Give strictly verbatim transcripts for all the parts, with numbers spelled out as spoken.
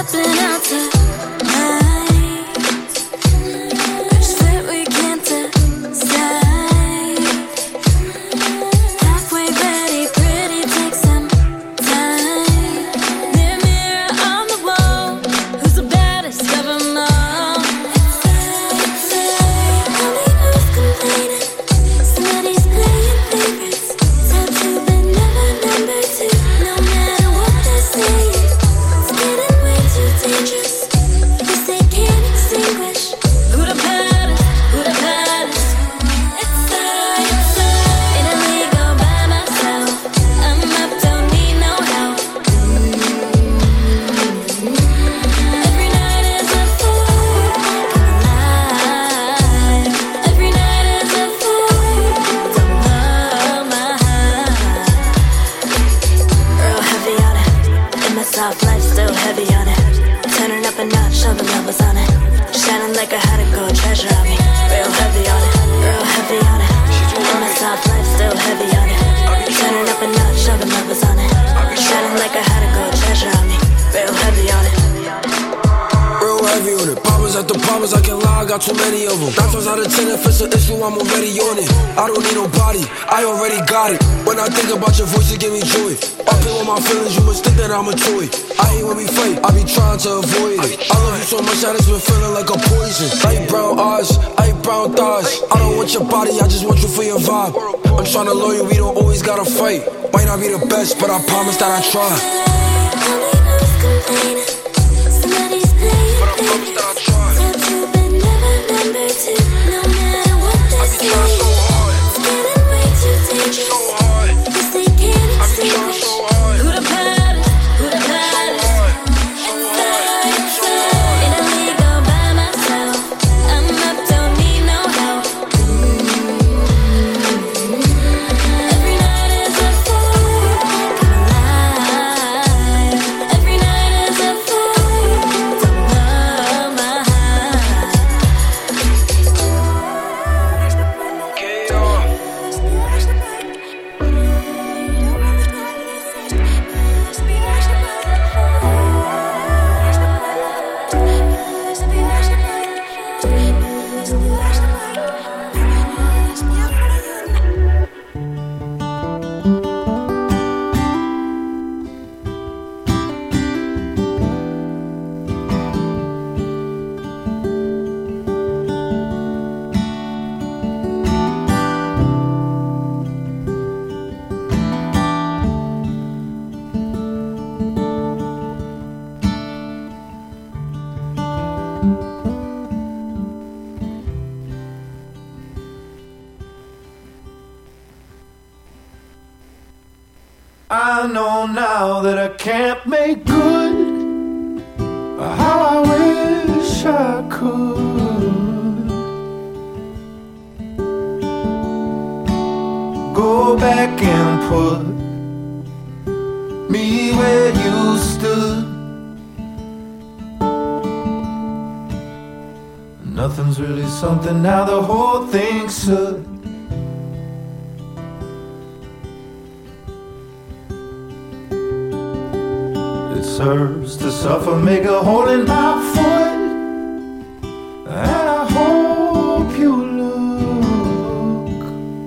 stepping out tonight. There's fear we can't decide. Halfway ready, pretty, take some time. Mirror, mirror on the wall, who's the baddest of them all? Nobody knows complaining. Somebody's playing favorites. Top two, but never number two. No matter what they're saying, it's getting way too dangerous. This they can't extinguish. Who the baddest? Who the baddest? It's I, it's I. In a league all by myself. I'm up, don't need no help. Every night is a fool. Alive. Every night is a fool. Don't know my heart. Real heavy on it. In my soft life, still heavy on it. Turning up a notch, all the levels on it. Shining like I had a gold treasure on me. Real heavy on it. Real heavy on it. In my soft life, still heavy on it. Turning up a notch, all the levels on it. Shining like I had a gold treasure on me. Real heavy on it. Real heavy on it. Problems after problems, I can't lie, I got too many of them. Nine times out of ten, if it's an issue, I'm already on it. I don't need nobody, I already got it. When I think about your voice, it give me joy. I play with my feelings, you must think that I'm a toy. I hate when we fight, I be trying to avoid it. I love you so much, I just been feeling like a poison. Light brown eyes, light brown thighs. I don't want your body, I just want you for your vibe. I'm trying to love you, we don't always gotta fight. Might not be the best, but I promise that I try. Nobody knows complaining. Somebody's playing But I promise that I try. top two, but never number two. No matter what I they're be trying so saying, hard, it's getting way too so dangerous. hard. This they can't I be trying extinguish. so hard, Who the baddest? Who the so baddest? hard, so hard, so hard. In a league all by myself. I'm up, don't need no help. Every night is a fool. Come alive. Every night is a fool. Don't know my heart. Okay, y'all. I know now that I can't make good how I wish I could. Go back and put me where you stood. Nothing's really something now, the whole thing's should. Serves to suffer, make a hole in my foot, and I hope you look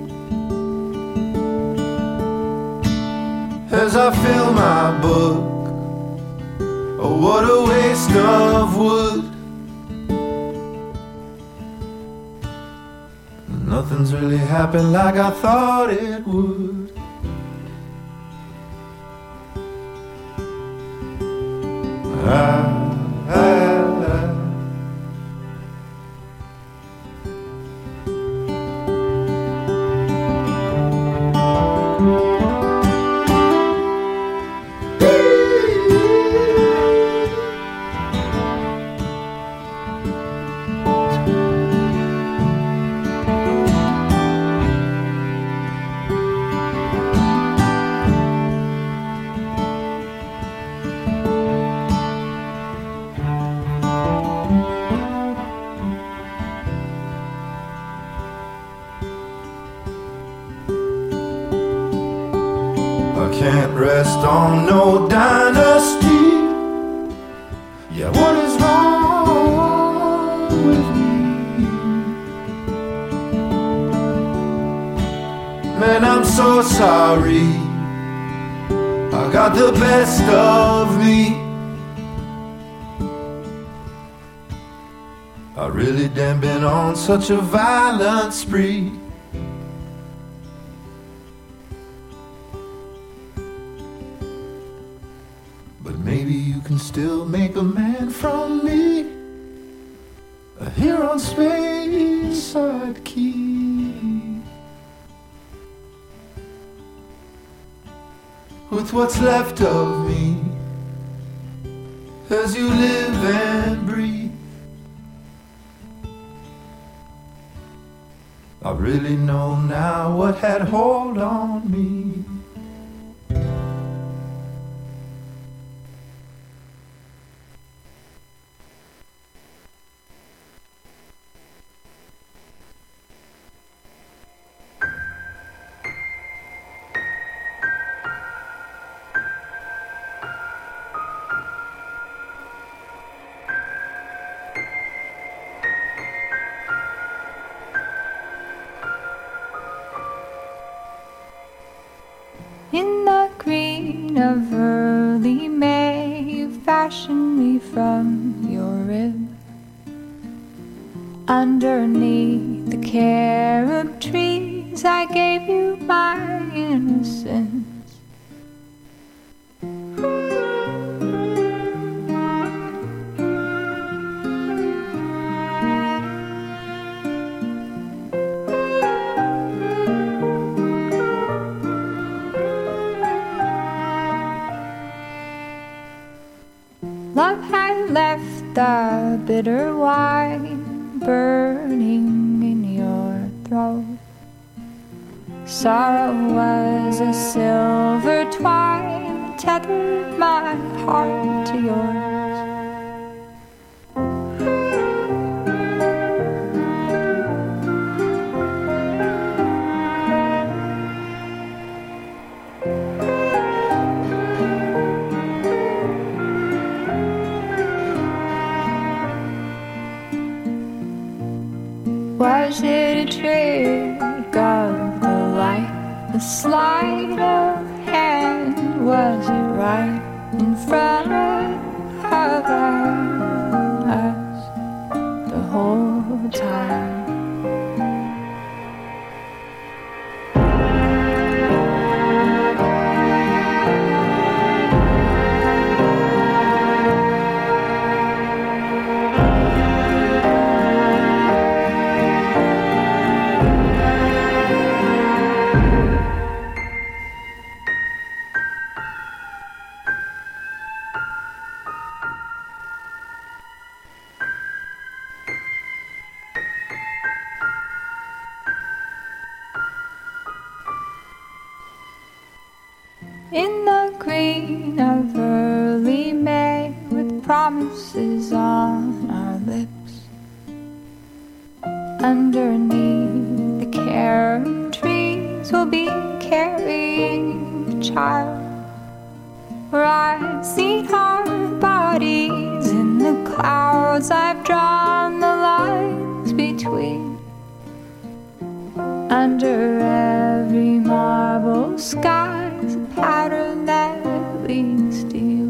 as I fill my book. Oh, what a waste of wood. Nothing's really happened like I thought it would. I, I, I. Yeah, what is wrong with me? Man, I'm so sorry. I got the best of me. I really damn been on such a violent spree. But maybe you can still make a man from me, a hero on Speyside Key. With what's left of me, as you live and breathe, I really know now what had hold on me. In the green of early May, you fashioned me from your rib. Underneath the carob trees, I gave you my innocence. Love had left the bitter wine burning in your throat. Sorrow was a silver twine that tethered my heart to yours. Was it a trick of the light, a sleight of hand? Was it right in front of us the whole time? In the green of early May, with promises on our lips, underneath the carob trees, we'll be carrying the child. Where I've seen our bodies in the clouds, I've drawn the lines between. Under every marble sky's a pattern that leads to you.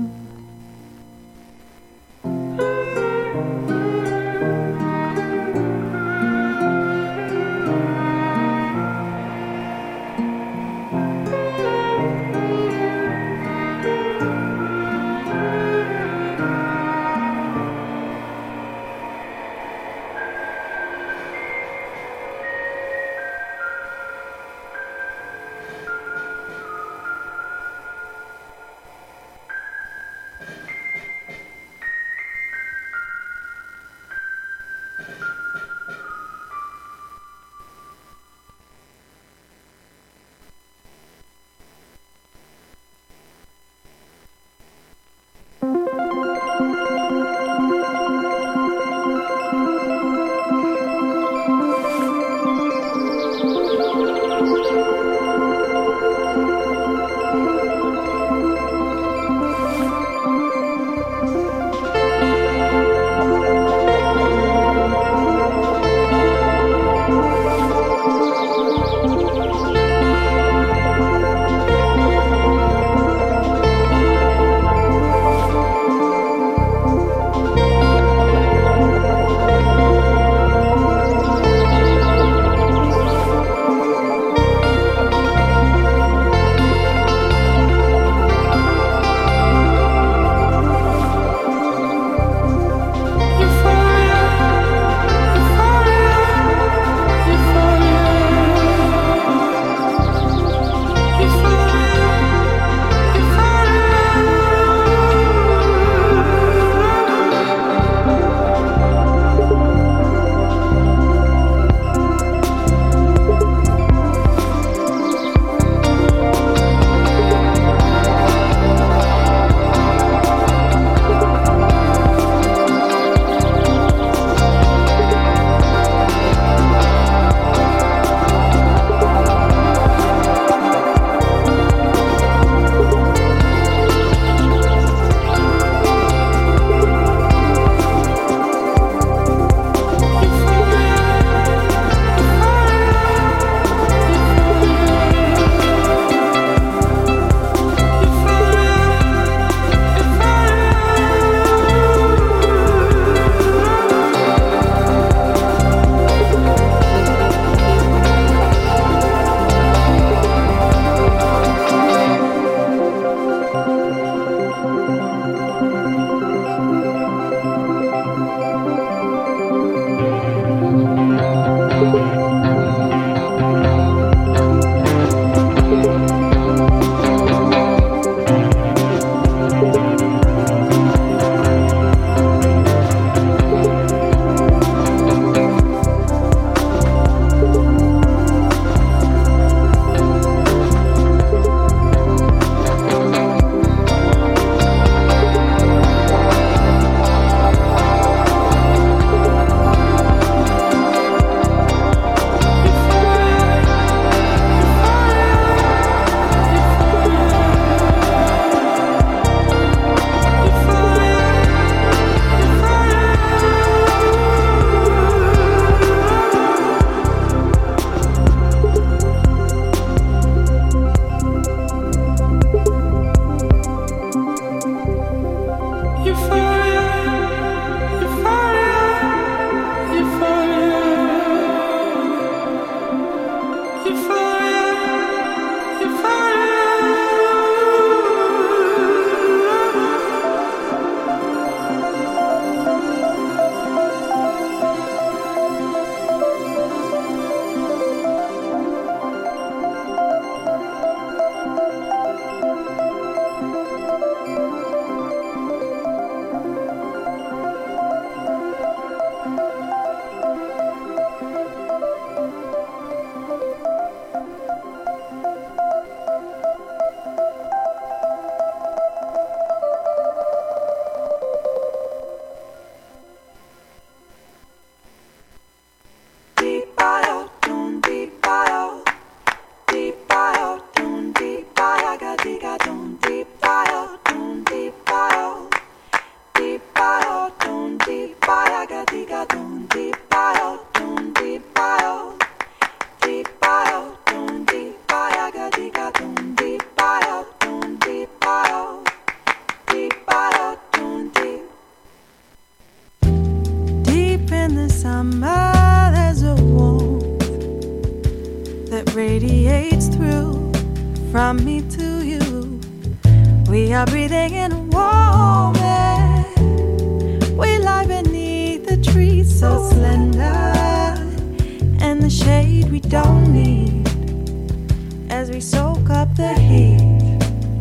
Radiates through from me to you. We are breathing in a warm air. We lie beneath the trees so slender, and the shade we don't need as we soak up the heat.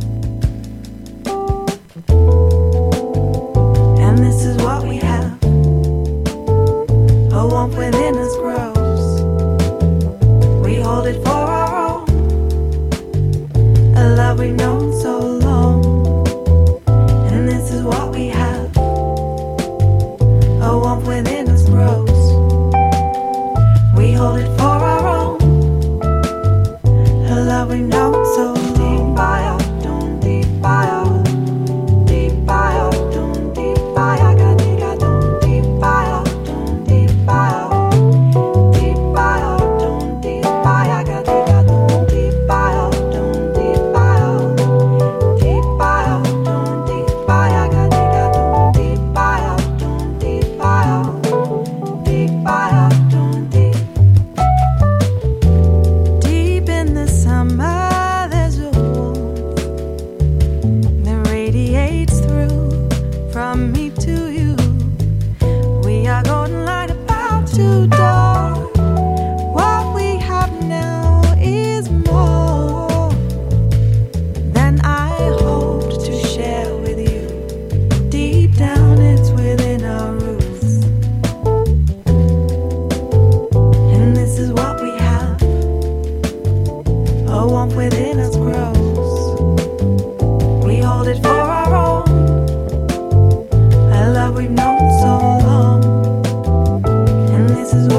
And this is what we have. A warmth within us grows. We hold it for our own, a love we've known so long. And this is what we have. A warmth within us grows. We hold it for our own, a love we've known so long. Deep by out, don't deep by out, deep by out, don't deep by out, got deep, got don't deep by out, don't deep by out. We've known so long, and this is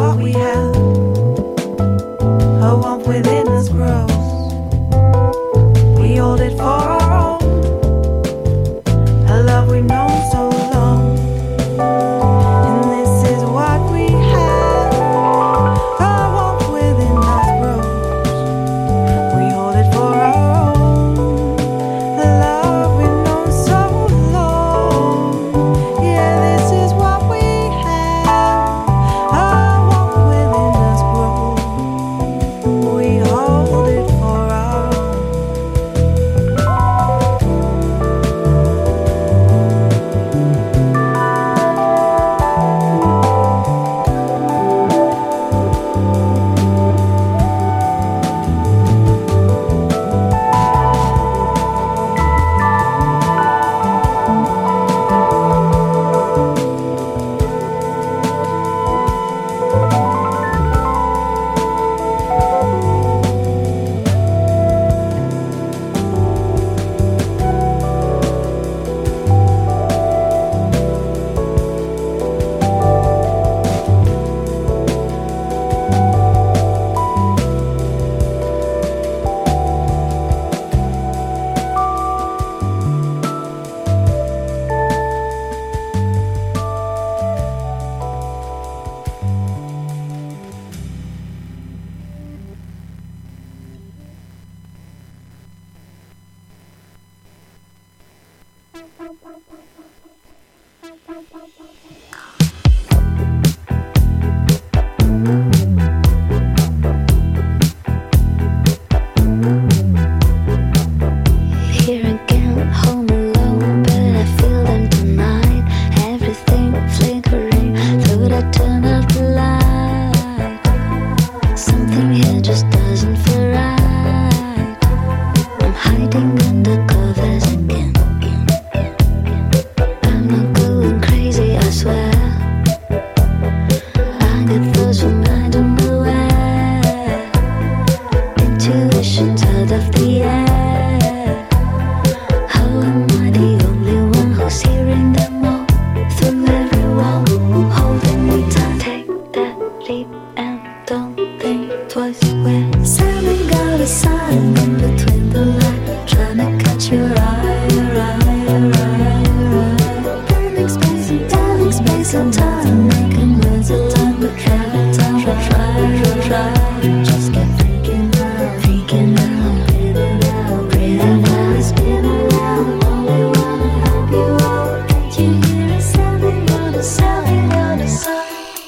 spacing time, making words align, but try, try, try, try. Just get freaking out, freaking out, breathing out, breathing out, spinning around. Only wanna help you out. Can't you hear it sounding on the sounding on the sound?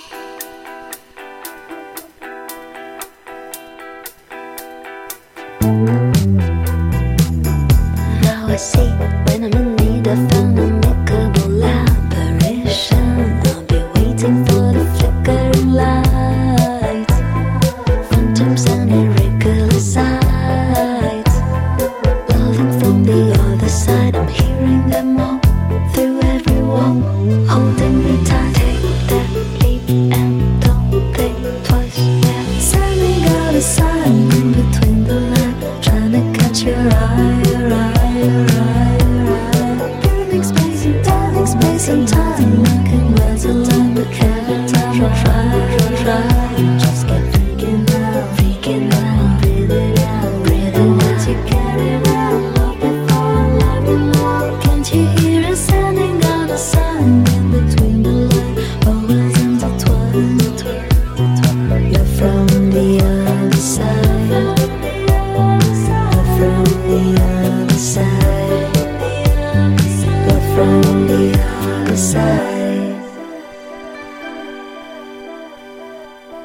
Now I see when I'm in need of an amicable apparition. I'll be waiting for the flickering light. Phantoms and irregular sights, loving from the other side. I'm hearing them all through every wall, holding me tight. Take that leap and don't think twice. We're sending out a sign in between the lines, trying to catch your eye, your eye, your eye, your eye. Burning space and turning space and time, making words align, but try, try, try, try. Just get freaking out, freaking out, breathing out, breathing out. You carry around, love before, love you more. Can't you hear it sounding on a sign in between the lines? Vowels intertwined. You're from the other side. You're from the other side. You're from the other side.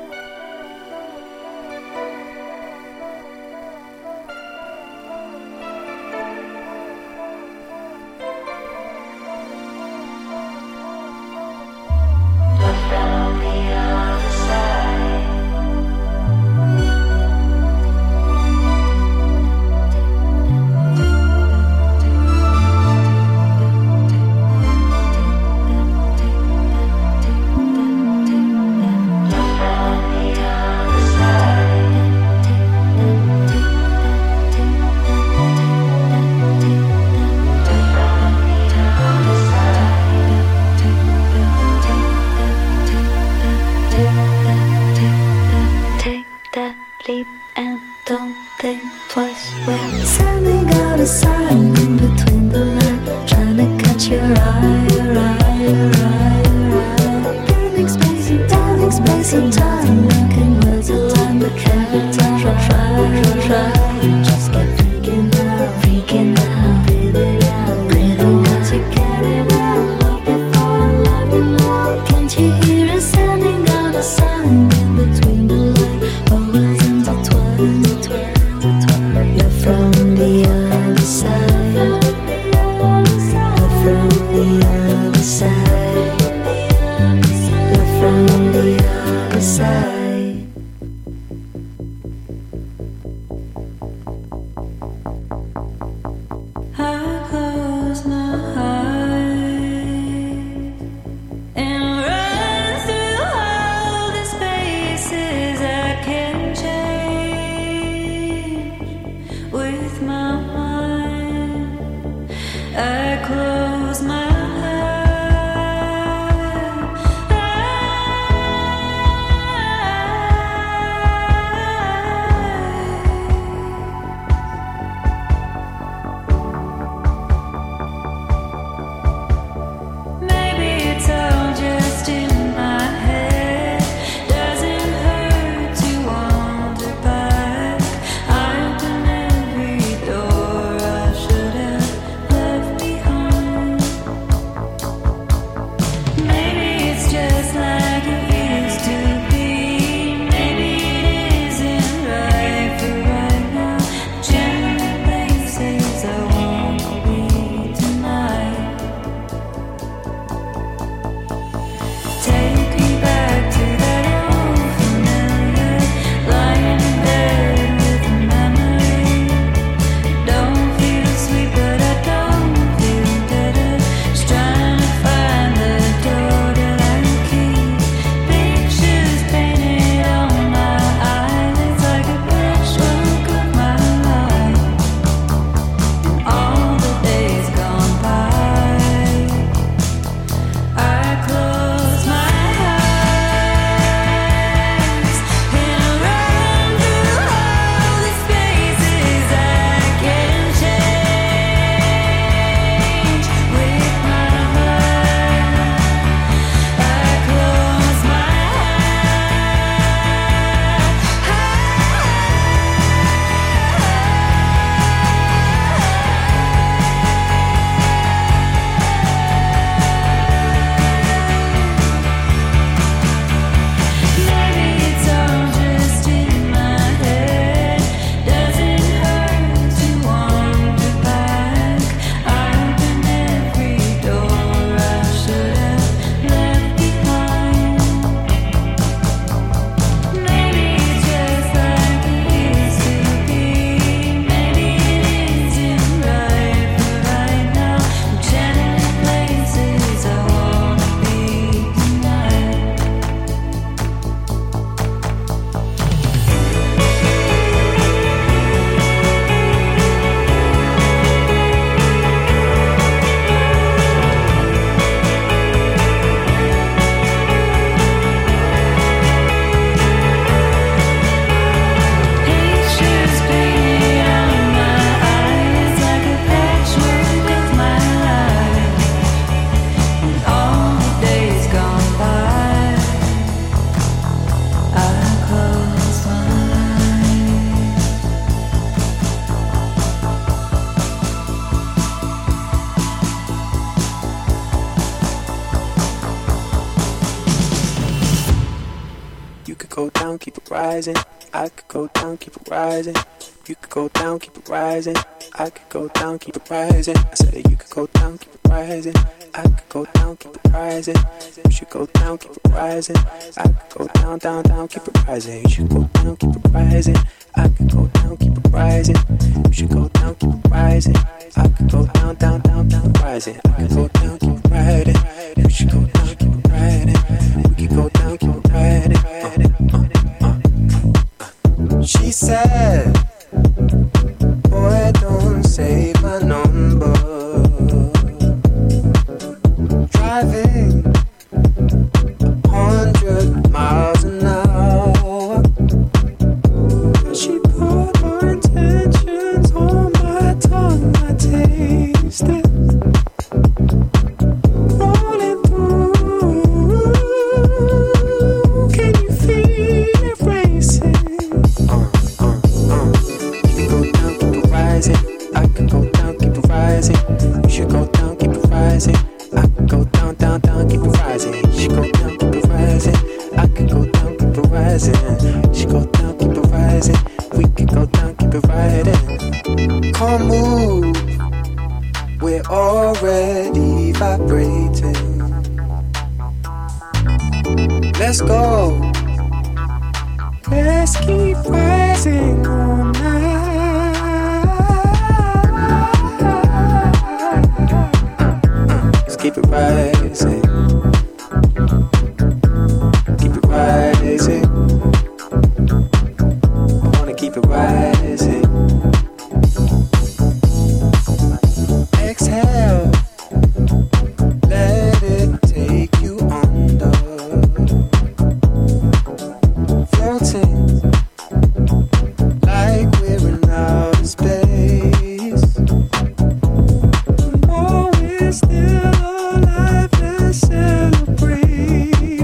go down, keep it rising. I could go down, keep it rising. You could go down, keep it rising. I could go down, keep it rising. I said that you could go down, keep it rising. I could go down, keep it rising. You should go down, keep it rising. I could go down, down, down, keep it rising. You should go down, keep it rising. I could go down, keep it rising. You should go down, keep it rising. I could go down, down, down, down, rising. I could go down, keep it riding. You should go down, keep it riding. We could go down, keep it riding. Uh, uh, uh, uh. She said, boy, don't save my number. Driving a hundred miles an hour. She put her intentions on my tongue. I taste it rolling through. Can you feel it racing? Uh, uh, uh. You can go down, keep it rising. I can go down, keep it rising. You should go down, keep it rising. I can go down, down, down, keep it rising. You should go down, keep it rising. I can go down, keep it rising. You should go down, keep it rising. We can go down, keep it riding. Come move, we're already vibrating. Let's go. Let's keep rising all night. Let's keep it rising. Keep it rising. I wanna keep it rising. Exhale. Let it take you under. Floating like we're in outer space. Oh, we're still alive, let's celebrate.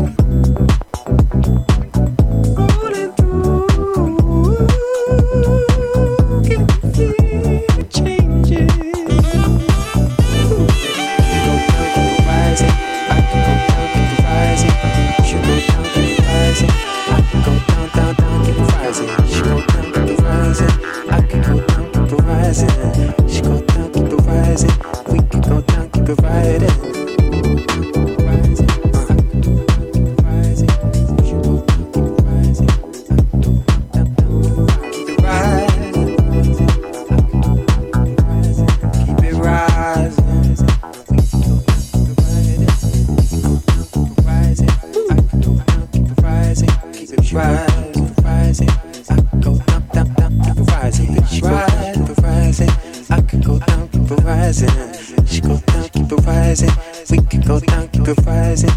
Rolling through, can you feel it changing? You go down, keep it rising. I can go down, keep it rising. You should go down, keep it rising. I can go down, down, down, keep it rising. You should go down, keep it rising. I can go down, keep it rising. You should go down, keep it rising. We can go down, keep it riding. Rising, uh, rising. You should go down, keep it rising. Down, down, keep it rising. Keep it rising. We can go down, keep it riding. Rising, I can go down, keep it rising. Keep it rising, rising. I can go down, down, down, keep it rising. Keep it rising. I can go down, keep it rising. She go down, keep it rising. We can go down, keep it rising.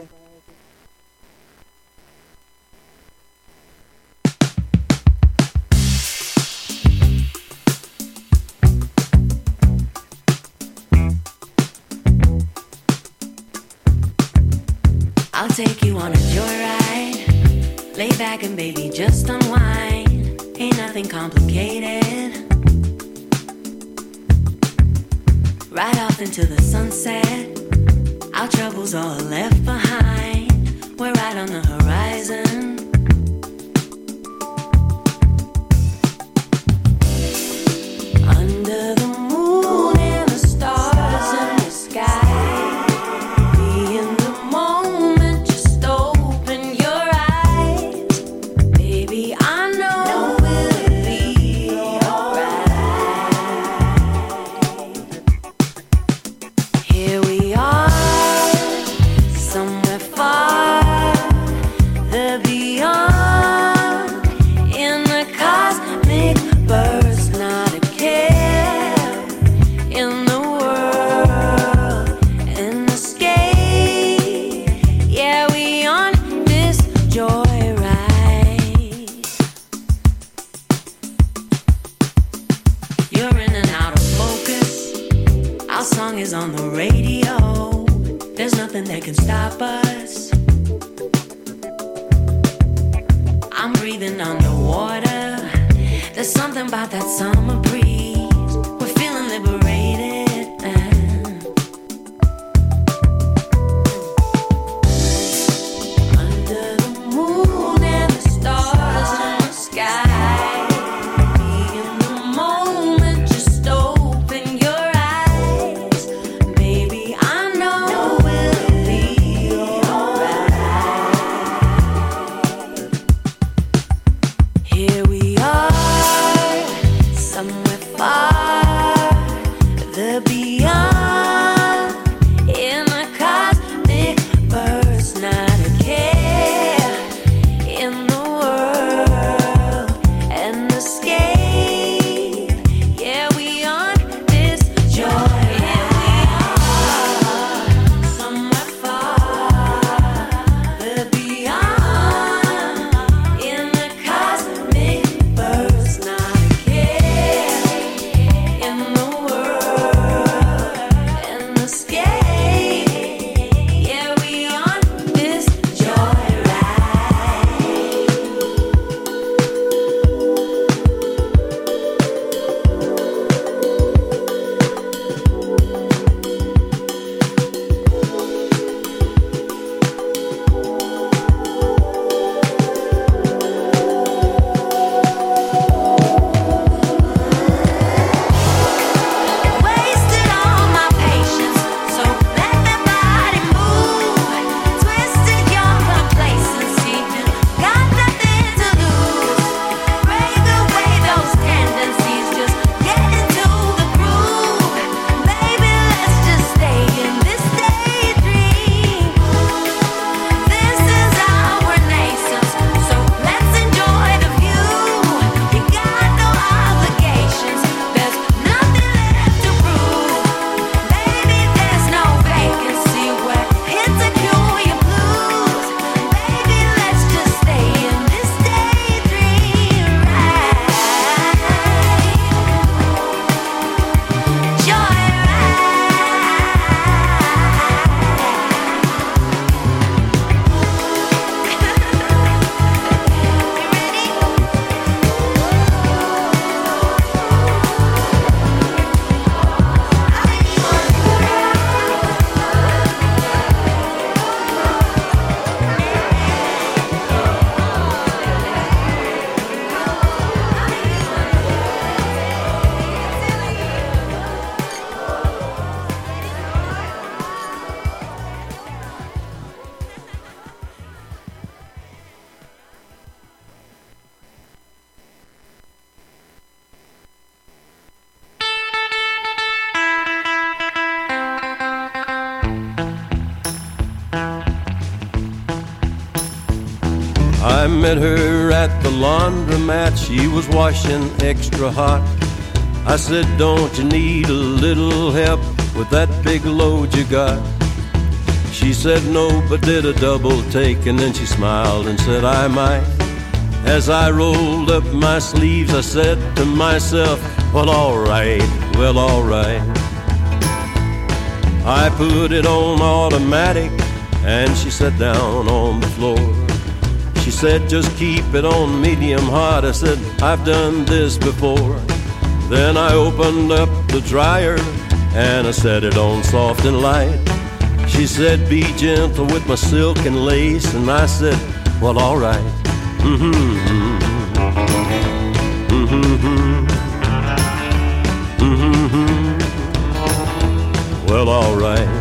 I'll take you on a joyride. Lay back and baby, just unwind. Ain't nothing complicated. Right off into the sunset. Our troubles all left behind. We're right on the horizon. Under the moon and the stars in the sky. Be in the moment, just open your eyes. Baby, I know it'll be alright. Here we are, somewhere far, the beyond, in the cosmic burst, not a care in the world, an escape. Yeah, we on this joyride. You're in and out of focus. Our song is on the radio. There's nothing that can stop us. I'm breathing underwater. There's something about that summer breeze. We're feeling liberated. Under the moon and the I met her at the laundromat. She was washing extra hot. I said, don't you need a little help with that big load you got? She said no, but did a double take, and then she smiled and said I might. As I rolled up my sleeves, I said to myself, well, all right, well, all right. I put it on automatic, and she sat down on the floor. She said, just keep it on medium hot. I said, I've done this before. Then I opened up the dryer, and I set it on soft and light. She said, be gentle with my silk and lace. And I said, well, all right. Mm-hmm. Mm-hmm. Mm-hmm. Well, all right.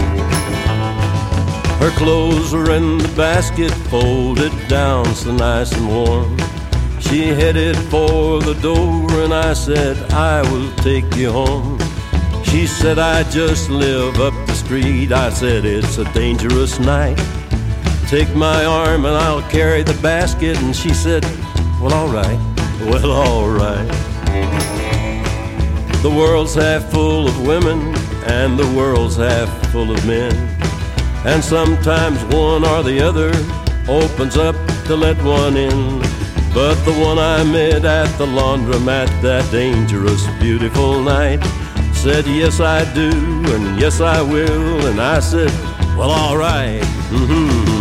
Her clothes were in the basket, folded down so nice and warm. She headed for the door, and I said, I will take you home. She said, I just live up the street. I said, it's a dangerous night. Take my arm and I'll carry the basket. And she said, well, all right, well, all right. The world's half full of women, and the world's half full of men. And sometimes one or the other opens up to let one in. But the one I met at the laundromat that dangerous, beautiful night said, yes, I do, and yes, I will. And I said, well, all right. Mm-hmm.